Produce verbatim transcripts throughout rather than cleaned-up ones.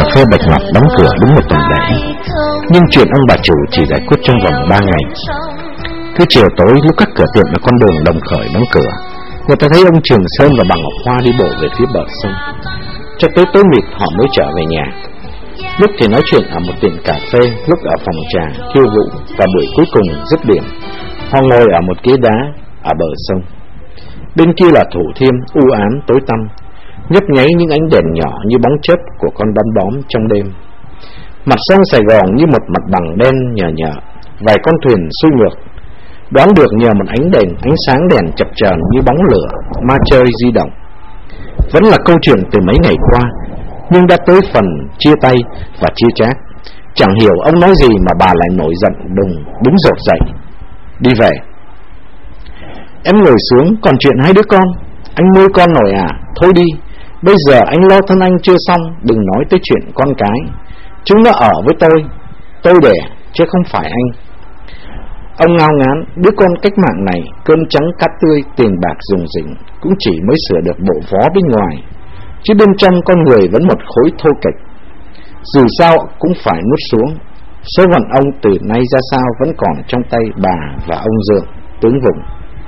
phê Bạch Ngọc đóng cửa đúng một tuần lễ, nhưng chuyện ông bà chủ chỉ giải quyết trong vòng ba ngày. Cứ chiều tối lúc các cửa tiệm ở con đường Đồng Khởi đóng cửa, người ta thấy ông Trường Sơn và bà Ngọc Hoa đi bộ về phía bờ sông. Cho tới tối mịt họ mới trở về nhà. Lúc thì nói chuyện ở một tiệm cà phê, lúc ở phòng trà khiêu vũ, và buổi cuối cùng dứt điểm họ ngồi ở một ghế đá ở bờ sông. Bên kia là Thủ Thiêm u ám tối tăm, nhấp nháy những ánh đèn nhỏ như bóng chớp của con đom đóm trong đêm. Mặt sông Sài Gòn như một mặt bằng đen nhờ nhợ, vài con thuyền xuôi ngược. Đoán được nhờ một ánh đèn, ánh sáng đèn chập chờn như bóng lửa ma chơi di động. Vẫn là câu chuyện từ mấy ngày qua, nhưng đã tới phần chia tay và chia chác. Chẳng hiểu ông nói gì mà bà lại nổi giận đùng đứng rột dậy đi về. Em ngồi xuống, còn chuyện hai đứa con, anh nuôi con nổi à? Thôi đi, bây giờ anh lo thân anh chưa xong, đừng nói tới chuyện con cái. Chúng nó ở với tôi, tôi đẻ chứ không phải anh. Ông ngao ngán, đứa con cách mạng này, cơm trắng cát tươi, tiền bạc rủng rỉnh, cũng chỉ mới sửa được bộ vó bên ngoài, chứ bên trong con người vẫn một khối thô kệch. Dù sao cũng phải nuốt xuống. Số phận ông từ nay ra sao vẫn còn trong tay bà và ông Dượng, tướng vùng.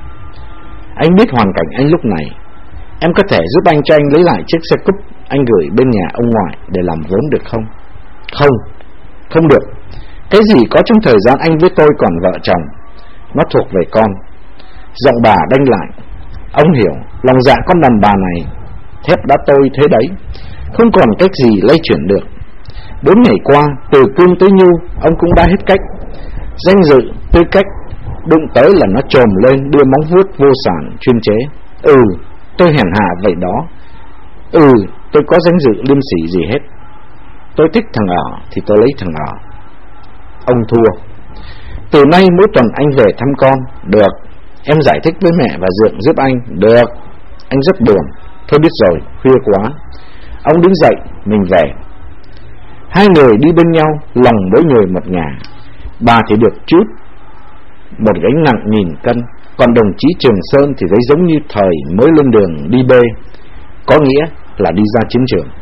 Anh biết hoàn cảnh anh lúc này. Em có thể giúp anh cho anh lấy lại chiếc xe cúp anh gửi bên nhà ông ngoại để làm vốn được không? Không, không được. Cái gì có trong thời gian anh với tôi còn vợ chồng, nó thuộc về con. Giọng bà đanh lại. Ông hiểu, lòng dạ con đàn bà này, thép đã tôi thế đấy, không còn cách gì lay chuyển được. Bốn ngày qua, từ cương tới nhu, ông cũng đã hết cách. Danh dự, tư cách, đụng tới là nó trồm lên đưa móng vuốt vô sản chuyên chế. Ừ, tôi hèn hạ vậy đó. Ừ, tôi có danh dự liêm sỉ gì hết. Tôi thích thằng ở thì tôi lấy thằng ở. Ông thua. Từ nay mỗi tuần anh về thăm con. Được. Em giải thích với mẹ và Dượng giúp anh. Được. Anh rất buồn. Thôi biết rồi, khuya quá. Ông đứng dậy, mình về. Hai người đi bên nhau, lòng mỗi người một ngả. Bà thì được chút một gánh nặng nghìn cân, còn đồng chí Trường Sơn thì thấy giống như thời mới lên đường đi bê, có nghĩa là đi ra chiến trường.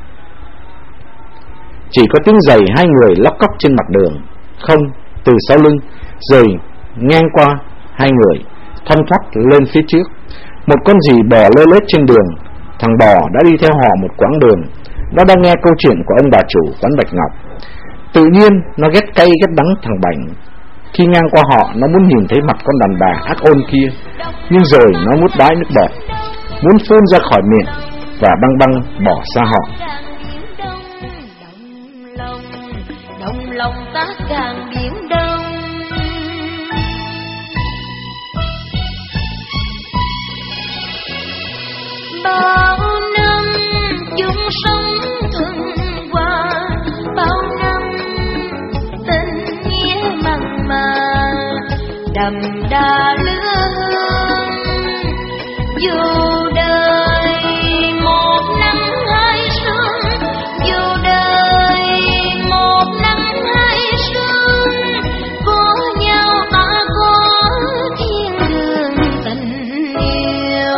Chỉ có tiếng giày hai người lóc cóc trên mặt đường. Không, từ sau lưng rồi ngang qua hai người, thoăn thoắt lên phía trước. Một con gì bò lê lết trên đường. Thằng bò đã đi theo họ một quãng đường. Nó đang nghe câu chuyện của ông bà chủ quán Bạch Ngọc. Tự nhiên nó ghét cay ghét đắng thằng Bảnh. Khi ngang qua họ, nó muốn nhìn thấy mặt con đàn bà ác ôn kia, nhưng rồi nó muốn bái nước bọt, muốn phun ra khỏi miệng và băng băng bỏ xa họ. Đồng lòng ta càng biển đông, bao năm chung sống thuận hòa, bao năm tình nghĩa mặn mà đậm đà lứa hương. Dù đời một nắng hai sương, dù đời một nắng hai sương, có nhau ta có thiên đường tình yêu.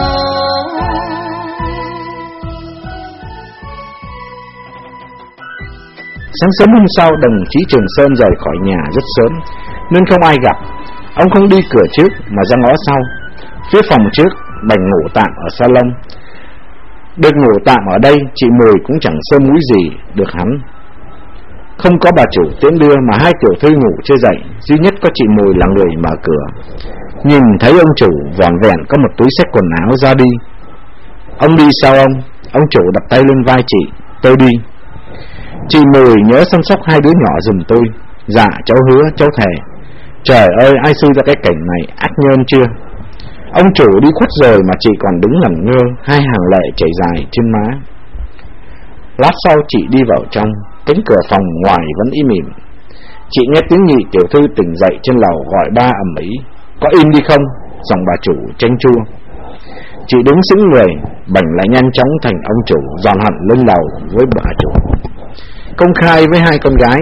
Sáng sớm hôm sau, đồng chí Trường Sơn rời khỏi nhà rất sớm, nên không ai gặp. Ông không đi cửa trước mà ra ngõ sau. Phía phòng trước, Bảnh ngủ tạm ở salon. Được ngủ tạm ở đây, chị Mười cũng chẳng sơ múi gì được hắn. Không có bà chủ tiễn đưa mà hai tiểu thư ngủ chưa dậy, duy nhất có chị Mười là người mở cửa. Nhìn thấy ông chủ vỏn vẹn có một túi xách quần áo ra đi. Ông đi sao ông? Ông chủ đặt tay lên vai chị. Tôi đi. Chị Mười nhớ chăm sóc hai đứa nhỏ giùm tôi. Dạ cháu hứa, cháu thề. Trời ơi, ai xui ra cái cảnh này, ác nhân chưa. Ông chủ đi khuất rồi mà chị còn đứng ngẩn ngơ, hai hàng lệ chảy dài trên má. Lát sau chị đi vào trong, cánh cửa phòng ngoài vẫn im ỉm. Chị nghe tiếng nhị tiểu thư tỉnh dậy trên lầu gọi ba ầm ĩ. Có im đi không? Giọng bà chủ chanh chua. Chị đứng sững người, Bảnh lại nhanh chóng thành ông chủ, dọn hẳn lên lầu với bà chủ, công khai với hai con gái.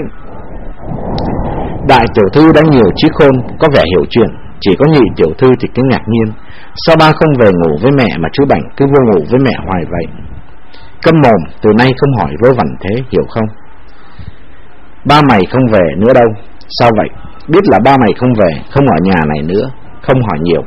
Đại tiểu thư đã nhiều trí khôn, có vẻ hiểu chuyện. Chỉ có nhị tiểu thư thì cứ ngạc nhiên, sao ba không về ngủ với mẹ mà chú Bảnh cứ vô ngủ với mẹ hoài vậy. Câm mồm, từ nay không hỏi vớ vẩn thế, hiểu không? Ba mày không về nữa đâu. Sao vậy? Biết là ba mày không về, không ở nhà này nữa. Không hỏi nhiều.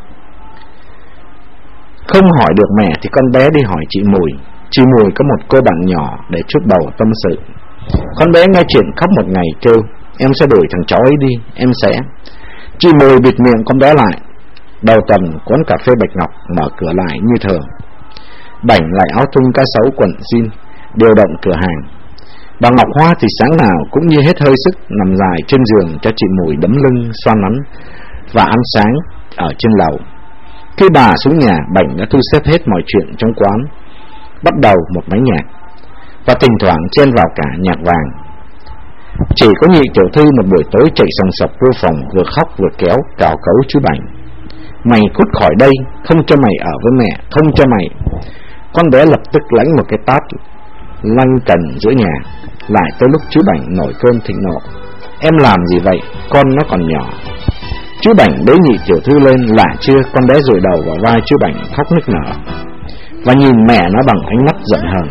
Không hỏi được mẹ thì con bé đi hỏi chị Mùi. Chị Mùi có một cô bạn nhỏ để chút bầu tâm sự. Con bé nghe chuyện khóc một ngày kêu: em sẽ đuổi thằng cháu ấy đi, em sẽ. Chị Mùi bịt miệng con bé lại. Đầu tuần quán cà phê Bạch Ngọc mở cửa lại như thường. Bảnh lại áo thun cá sấu quần jean, điều động cửa hàng. Bà Ngọc Hoa thì sáng nào cũng như hết hơi sức nằm dài trên giường cho chị Mùi đấm lưng, xoa nắn và ăn sáng ở trên lầu. Khi bà xuống nhà, Bảnh đã thu xếp hết mọi chuyện trong quán, bắt đầu một máy nhạc và thỉnh thoảng chen vào cả nhạc vàng. Chỉ có nhị tiểu thư một buổi tối chạy sòng sọc vô phòng, vừa khóc vừa kéo cào cấu chú Bảnh: mày cút khỏi đây, không cho mày ở với mẹ, không cho mày. Con bé lập tức lãnh một cái tát lanh cành giữa nhà. Lại tới lúc chú Bảnh nổi cơn thịnh nộ: em làm gì vậy, con nó còn nhỏ. Chú Bảnh bế nhị tiểu thư lên, lạ chưa, con bé dụi đầu vào vai chú Bảnh khóc nức nở và nhìn mẹ nó bằng ánh mắt giận hờn.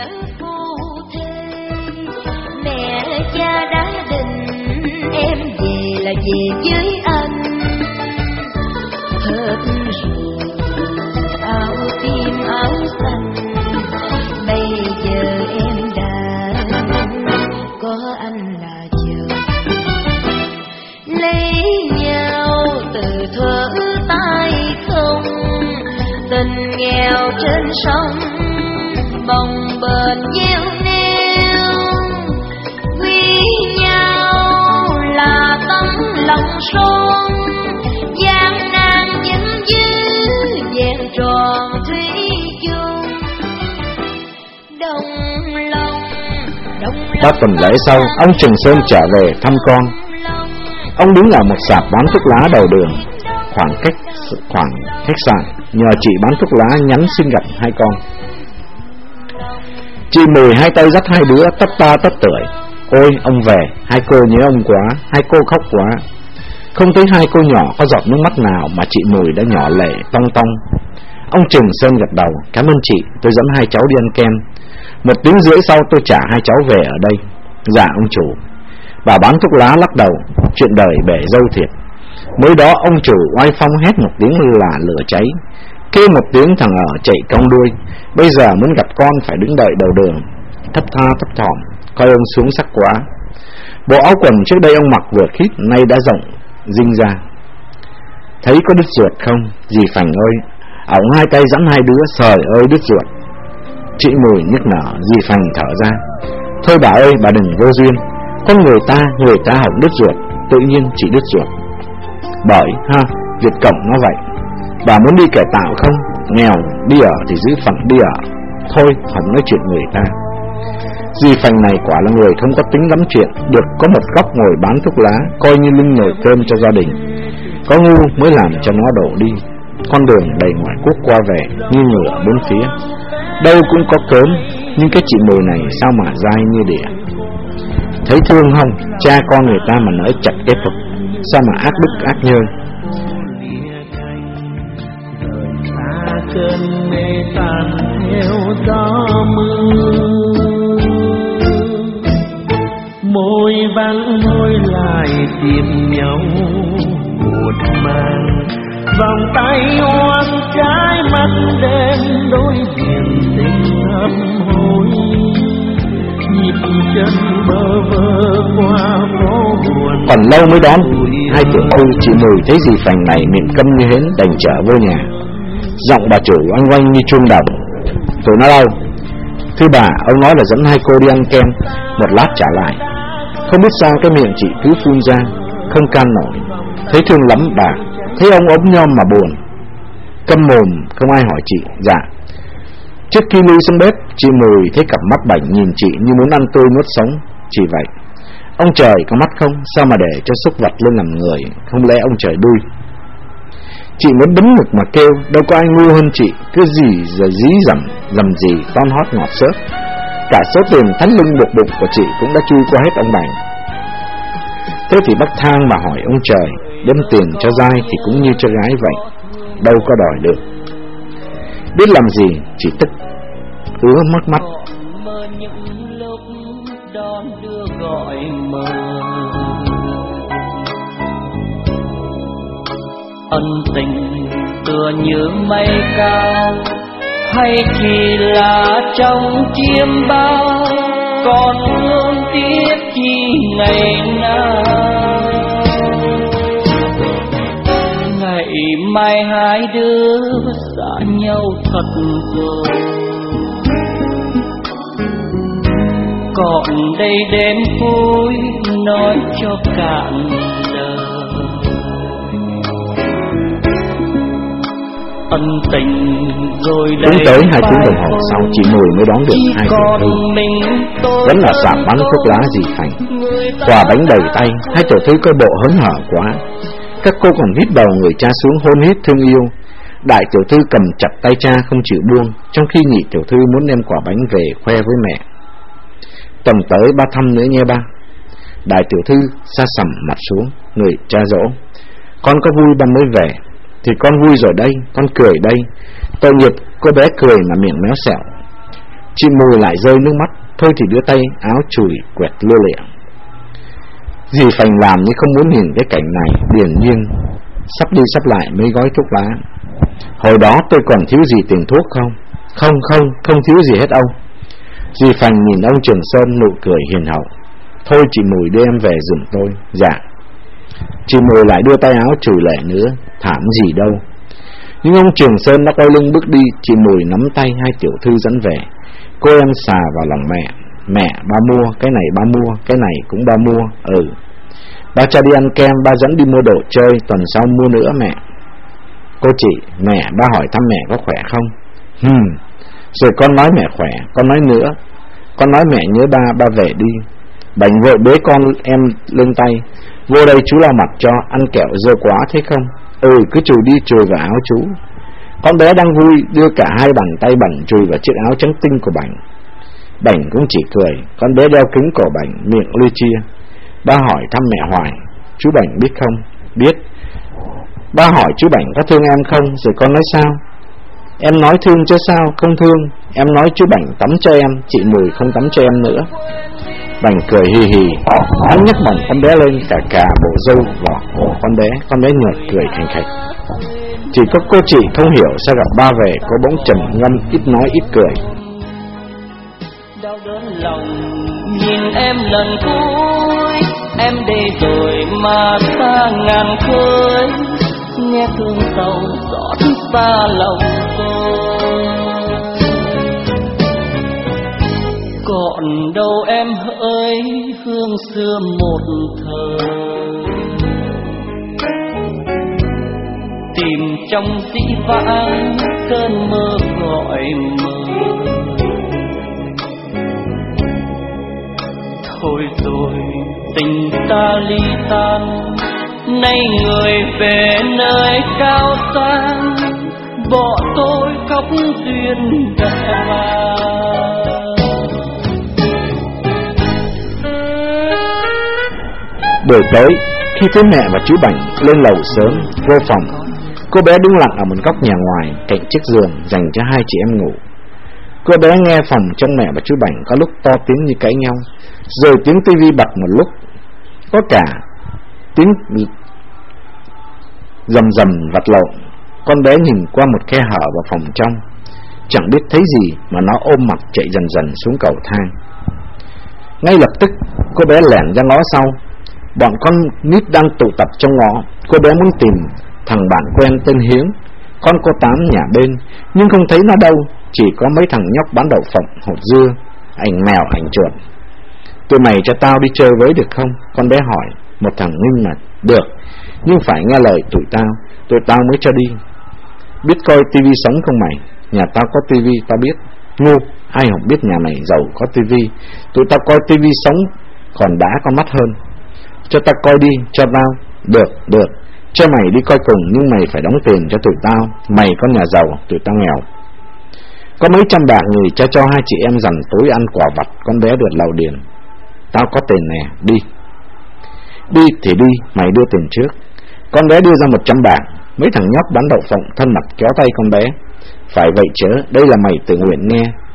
Mẹ cha đã định em về là về với anh. Hết rồi áo tim áo xanh, bây giờ em đã có anh là chồng. Lấy nhau từ thuở tay không, tình nghèo trên sông bồng bềnh nheo neo. Quý nhau là tấm lòng son, gian nan vẫn giữ vẹn tròn thủy chung. Đồng lòng đồng lòng. Ba tuần lễ sau, ông Trường Sơn trở về thăm con. Ông đứng ở một sạp bán thuốc lá đầu đường, khoảng cách khoảng khách sạn, nhờ chị bán thuốc lá nhắn xin gặp hai con. Chị Mùi hai tay dắt hai đứa tất ta tất tưởi: ôi ông về, hai cô nhớ ông quá, hai cô khóc quá. Không thấy hai cô nhỏ có giọt nước mắt nào mà chị Mùi đã nhỏ lệ tong tong. Ông Trường Sơn gật đầu: cảm ơn chị, tôi dẫn hai cháu đi ăn kem. Một tiếng rưỡi sau tôi trả hai cháu về ở đây. Dạ ông chủ. Bà bán thuốc lá lắc đầu: chuyện đời bể dâu thiệt. Mới đó ông chủ oai phong hét một tiếng là lửa cháy, kêu một tiếng thằng ở chạy cong đuôi. Bây giờ muốn gặp con phải đứng đợi đầu đường, thấp tha thấp thỏm, coi ông xuống sắc quá. Bộ áo quần trước đây ông mặc vừa khít, nay đã rộng rinh ra. Thấy có đứt ruột không? Dì Phành ơi. Ổng hai tay dẫn hai đứa: trời ơi đứt ruột. Chị Mùi nhức nở, dì Phành thở ra: thôi bà ơi, bà đừng vô duyên. Con người ta, người ta hỏng đứt ruột, tự nhiên chỉ đứt ruột. Bởi ha, Việt Cộng nó vậy. Bà muốn đi cải tạo không? Nghèo đi ở thì giữ phận đi ở. Thôi không nói chuyện người ta. Dì Phành này quả là người không có tính lắm chuyện, được có một góc ngồi bán thuốc lá, coi như lưng nồi cơm cho gia đình. Có ngu mới làm cho nó đổ đi. Con đường đầy ngoại quốc qua về như ngựa bốn phía, đâu cũng có cớm, nhưng cái chị Mùi này sao mà dai như đỉa. Thấy thương không? Cha con người ta mà nỡ chặt cái phục, sao mà ác bức ác nhơn. Cơn mê tàn theo gió mưa, môi vắng môi lại tìm nhau một màn. Vòng tay oan trái mắt đêm đôi biển tình hấp hối, nhịp chân bơ vơ qua phố buồn. Còn lâu mới đón, hai tiểu thư chị Mùi thấy dì Phành này miệng câm như hến đành trở vô nhà. Giọng bà chủ oanh oanh như chuông đồng: tụi nó đâu? Thưa bà, ông nói là dẫn hai cô đi ăn kem. Một lát trả lại. Không biết sao cái miệng chị cứ phun ra, không can nổi. Thấy thương lắm bà, thấy ông ốm nhom mà buồn. Câm mồm, không ai hỏi chị. Dạ. Trước khi lui xuống bếp, chị Mùi thấy cặp mắt Bảnh nhìn chị như muốn ăn tươi nuốt sống. Chỉ vậy. Ông trời có mắt không? Sao mà để cho súc vật lên làm người? Không lẽ ông trời đuôi? Chị muốn bấm ngực mà kêu, đâu có ai ngu hơn chị. Cứ gì giờ dí dầm, dầm gì con hót ngọt xớt. Cả số tiền thắt lưng buộc bụng của chị cũng đã chui qua hết ông Bảnh. Thế thì bắt thang mà hỏi ông trời, đem tiền cho dai thì cũng như cho gái vậy, đâu có đòi được. Biết làm gì, chỉ tức. ứa mất mắt. Mơ những lúc đón đưa gọi mơ, ân tình tựa như mây cao, hay chỉ là trong chiêm bao, còn thương tiếc chi ngày nào. Ngày mai hai đứa xa nhau thật rồi, còn đây đêm vui nói cho cạn đời. Ân tình rồi Đúng tới hai tiếng đồng hồ sau, chị Mùi mới đón được hai tiểu thư. Vẫn là sạp bắn thuốc lá dì Phành, quà bánh đầy tay. Hai tiểu thư coi bộ hớn hở quá. Các cô còn hít đầu người cha xuống hôn hít thương yêu. Đại tiểu thư cầm chặt tay cha không chịu buông, trong khi nhị tiểu thư muốn đem quả bánh về khoe với mẹ. Tuần tới ba thăm nữa nha ba. Đại tiểu thư sa sầm mặt xuống, người cha dỗ: Con có vui ba mới về. Thì con vui rồi đây, con cười đây. Tội nghiệp cô bé cười mà miệng méo xẹo. Chị Mùi lại rơi nước mắt, thôi thì đưa tay áo chùi quẹt lưa lịa. Dì Phành làm như không muốn nhìn cái cảnh này, điềm nhiên sắp đi sắp lại mấy gói thuốc lá. Hồi đó tôi còn thiếu gì tiền thuốc không? Không không, không thiếu gì hết ông. Dì Phành nhìn ông Trường Sơn nụ cười hiền hậu: Thôi chị Mùi đưa em về giùm tôi. Dạ. Chị Mùi lại đưa tay áo chùi lệ nữa: Thảm gì đâu. Nhưng ông Trường Sơn đã quay lưng bước đi. Chị Mùi nắm tay hai tiểu thư dẫn về. Cô em xà vào lòng mẹ: Mẹ, ba mua, cái này ba mua, cái này cũng ba mua. Ừ. Ba cho đi ăn kem, ba dẫn đi mua đồ chơi, tuần sau mua nữa mẹ. Cô chị, mẹ, ba hỏi thăm mẹ có khỏe không? Hừm. Rồi con nói mẹ khỏe, con nói nữa. Con nói mẹ nhớ ba, ba về đi. Bảnh vội bế con em lên tay: Vô đây chú lau mặt cho, ăn kẹo dơ quá thế không? Ừ, cứ chùi đi, chùi vào áo chú. Con bé đang vui, đưa cả hai bàn tay bẩn chùi vào chiếc áo trắng tinh của Bảnh. Bảnh cũng chỉ cười. Con bé đeo kính cổ Bảnh, miệng lia chia. Ba hỏi thăm mẹ hoài. Chú Bảnh biết không? Biết. Ba hỏi chú Bảnh có thương em không? Rồi con nói sao? Em nói thương chứ sao, không thương. Em nói chú Bảnh tắm cho em, chị Mùi không tắm cho em nữa. Bảnh cười hì hì. Hắn nhấc bổng con bé lên, cả cả bộ râu vỏ cổ con bé. Con bé nhợt cười khành khạch. Chỉ có cô chị không hiểu sao gặp ba về có bỗng trầm ngâm, ít nói ít cười. Đau đớn lòng nhìn em lần cuối, em đi rồi mà xa ngàn khơi, nghe thương sầu xót xa lòng tôi. Còn đâu em hỡi hương xưa một thời, tìm trong dĩ vãng cơn mơ gọi mơ. Thôi rồi tình ta ly tan, nay người về nơi cao sang, bỏ tôi khóc duyên đã vàng. Buổi tối, khi thấy mẹ và chú Bảnh lên lầu sớm, vô phòng, cô bé đứng lặng ở một góc nhà ngoài cạnh chiếc giường dành cho hai chị em ngủ. Cô bé nghe phòng trong mẹ và chú Bảnh có lúc to tiếng như cãi nhau, rồi tiếng tivi bật một lúc, có cả tiếng rầm rầm vặt lộn. Con bé nhìn qua một khe hở vào phòng trong, chẳng biết thấy gì mà nó ôm mặt chạy dần dần xuống cầu thang. Ngay lập tức cô bé lẻn ra ngõ sau. Bọn con nít đang tụ tập trong ngõ. Cô bé muốn tìm thằng bạn quen tên Hiếu, con cô Tám nhà bên, nhưng không thấy nó đâu. Chỉ có mấy thằng nhóc bán đậu phộng, hột dưa, ảnh mèo, ảnh chuột. Tụi mày cho tao đi chơi với được không? Con bé hỏi. Một thằng nghinh mặt: Được, nhưng phải nghe lời tụi tao, tụi tao mới cho đi. Biết coi tivi sống không mày? Nhà tao có tivi, tao biết. Ngu, ai không biết nhà mày giàu có tivi. Tụi tao coi tivi sống còn đã con mắt hơn. Cho tao coi đi, cho tao. Được, được, cho mày đi coi cùng, nhưng mày phải đóng tiền cho tụi tao. Mày có nhà giàu, tụi tao nghèo. Có mấy trăm bạc người cho cho hai chị em dằn tối ăn quả vặt. Con bé được lầu điền. Tao có tiền nè, đi. Đi thì đi, mày đưa tiền trước. Con bé đưa ra một trăm bạc. Mấy thằng nhóc bán đậu phộng thân mặt kéo tay con bé. Phải vậy chớ, đây là mày tự nguyện nghe.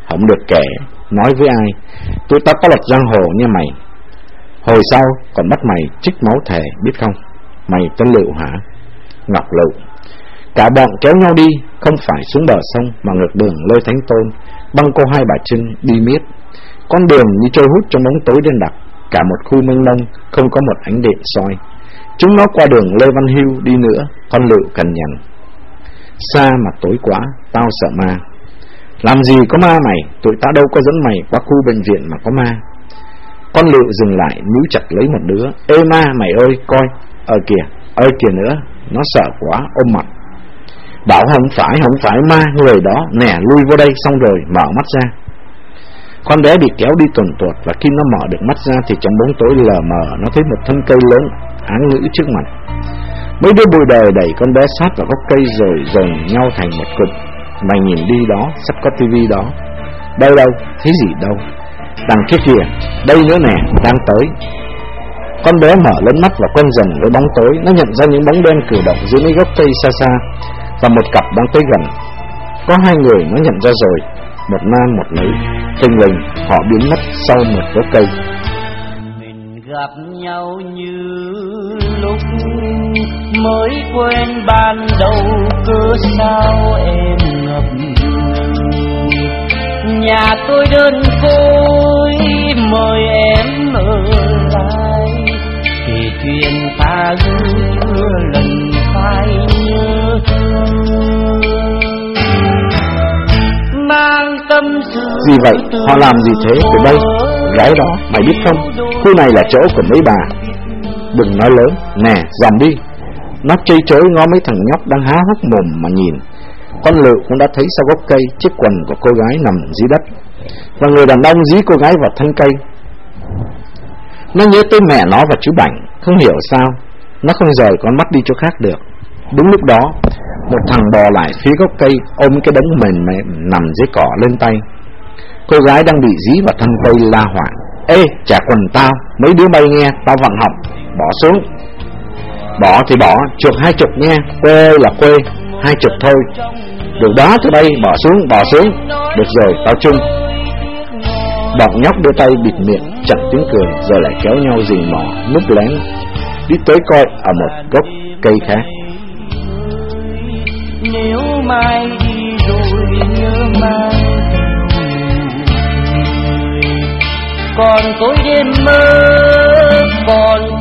không được kể, nói với ai. Tụi tao có luật giang hồ nha mày. Hồi sau còn bắt mày trích máu thề, biết không? Mày tên Lựu hả? Ngọc Lựu. Cả bọn kéo nhau đi, không phải xuống bờ sông mà ngược đường Lê Thánh Tôn, băng cô Hai Bà Trưng đi miết. Con đường như trôi hút trong bóng tối đen đặc, cả một khu mênh mông không có một ánh điện soi. Chúng nó qua đường Lê Văn Hưu đi nữa, con Lựu cằn nhằn. Xa mà tối quá, tao sợ ma. Làm gì có ma mày, tụi tao đâu có dẫn mày qua khu bệnh viện mà có ma. Con Lựu dừng lại, níu chặt lấy một đứa. Ê ma mày ơi, coi, ờ kìa, ơi kìa nữa. Nó sợ quá, ôm mặt. Bảo không phải, không phải ma, người đó, nè, lui vô đây, xong rồi, mở mắt ra. Con bé bị kéo đi tuần tuột, và khi nó mở được mắt ra thì trong bóng tối lờ mờ, nó thấy một thân cây lớn, áng ngữ trước mặt. Mấy đứa bụi đời đẩy con bé sát vào gốc cây rồi dồn nhau thành một cụm. Mày nhìn đi đó, sắp có tivi đó. Đâu đâu, thấy gì đâu. Đằng kia kìa, đây nữa nè, đang tới. Con bé mở lớn mắt và quen dần với bóng tối. Nó nhận ra những bóng đen cử động dưới mấy gốc cây xa xa, và một cặp đang tới gần. Có hai người nó nhận ra rồi, một nam một nữ. Thình lình họ biến mất sau một gốc cây. Mình gặp nhau như lúc mới quen ban đầu, cớ sao em ngập ngừng. Nhà tôi đơn côi mời em ở lại, kể chuyện ta chưa lần phai nhớ thương. Mang tâm sự gì vậy? Họ làm gì thế? Từ đây, gái đó, mày biết không? Khu này là chỗ của mấy bà. Đừng nói lớn, nè, dòm đi. Nó chây chối ngó mấy thằng nhóc đang há hốc mồm mà nhìn. Con Lựu cũng đã thấy sau gốc cây chiếc quần của cô gái nằm dưới đất, và người đàn ông dí cô gái vào thân cây. Nó nhớ tới mẹ nó và chú Bảnh. Không hiểu sao nó không rời con mắt đi chỗ khác được. Đúng lúc đó, một thằng bò lại phía gốc cây, ôm cái đống mềm mềm nằm dưới cỏ lên tay. Cô gái đang bị dí vào thân cây la hoảng. Ê, trả quần tao, mấy đứa bay nghe, tao vặn họng, bỏ xuống. Bỏ thì bỏ, chuộc hai chục nha, quê là quê, hai chục thôi. Được đó từ đây, bỏ xuống, bỏ xuống. Được rồi, tao chung. Bọn nhóc đưa tay bịt miệng, chẳng tiếng cười, rồi lại kéo nhau rình mò, núp lén, đi tới coi ở một gốc cây khác. Nếu mai đi rồi nhớ mai, còn tôi đêm mơ, còn